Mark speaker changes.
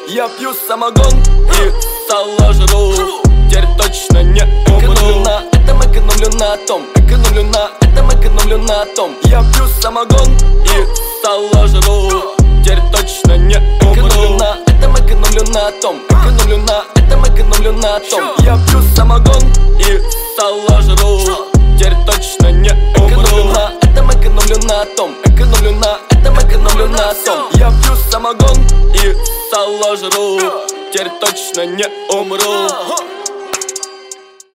Speaker 1: Я пью самогон и сало жру. Теперь точно не умру. Экономлю на этом, экономлю на том. Экономлю на этом, экономлю на том. Я пью самогон и сало жру. Теперь точно не умру. Экономлю на этом, экономлю на том. Экономлю на этом, экономлю на том. Я пью самогон и сало жру. Теперь точно не умру. Экономлю на этом, экономлю на том. Экономлю на этом, экономлю на том. Я пью самогон и сало жру. Теперь точно не умру.